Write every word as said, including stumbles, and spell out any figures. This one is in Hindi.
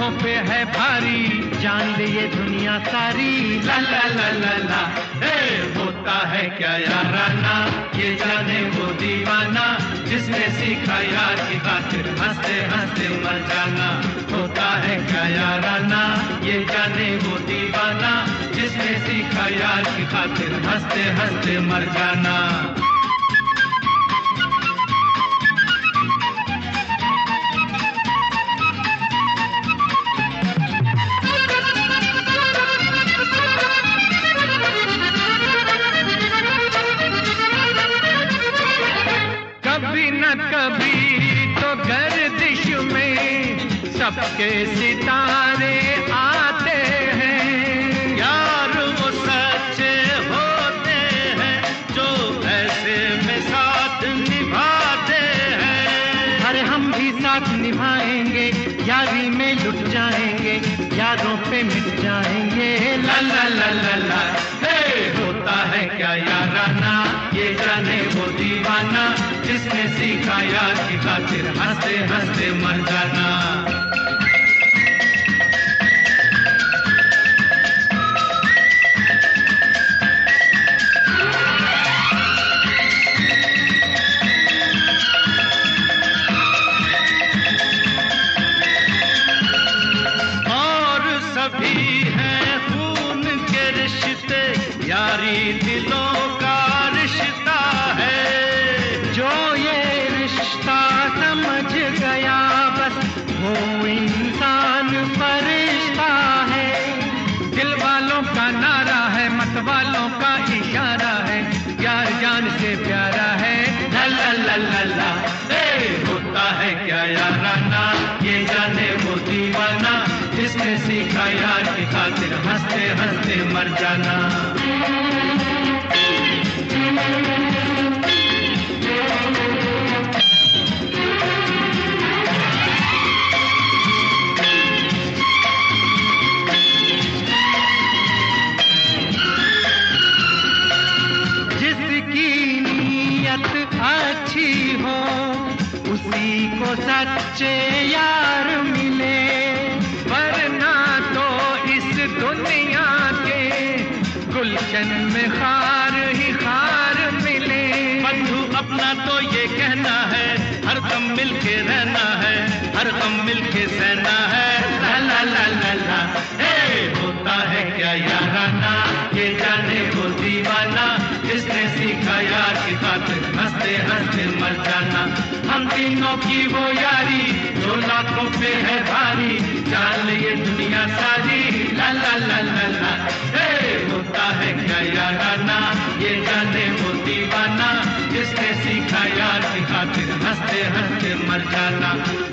लाखों पे है भारी, जान ले ये दुनिया सारी। ला ला ला ला ला हे होता है क्या याराना, ये जाने वो दीवाना जिसने सीखा यार की खातिर हंसते हंसते मर जाना। होता है क्या याराना, ये जाने वो दीवाना जिसने सीखा यार की खातिर हंसते हंसते मर जाना। कभी न कभी तो गर्दिश में सबके सितारे आते हैं, यार वो सच्चे होते हैं जो ऐसे में साथ निभाते हैं। अरे हम भी साथ निभाएंगे, यारी में लुट जाएंगे, यारों पे मिट जाएंगे। ला ला ला ला ला हे होता है क्या याराना, ये जाने वो दीवाना जिसने सीखा यार की खातिर हंसते हंसते मर जाना। और सभी हैं खून के रिश्ते, यारी दिलों का रिश्ता है। जो ये रिश्ता समझ गया बस वो इंसान फरिश्ता है। दिल वालों का नारा है, मत वालों का इशारा है, यार जान से प्यारा है। ला ला ला ला ला ए होता है क्या याराना, ये जाने वो दीवाना जिसने सीखा यार की खातिर हंसते हंसते मर जाना। जिसकी नीयत अच्छी हो उसी को सच्चे यार मिले, वरना तो इस दुनिया के गुलशन में खार ही खार मिले। बंधु अपना तो ये कहना है, हर दम मिलके रहना है, हर दम मिलके सहना है। ला ला ला ला ला हे होता है क्या याराना, ये जाने वो दीवाना जिसने सीखा यार की खातिर हंसते हंसते मर जाना। हम तीनों की वो यारी जो लाखों पे है भारी, जान ले ये दुनिया सारी। ला ला ला ला ला हे होता है क्या याराना, ये जाने वो दीवाना जिसने सीखा यार की खातिर हंसते हंसते मर जाना।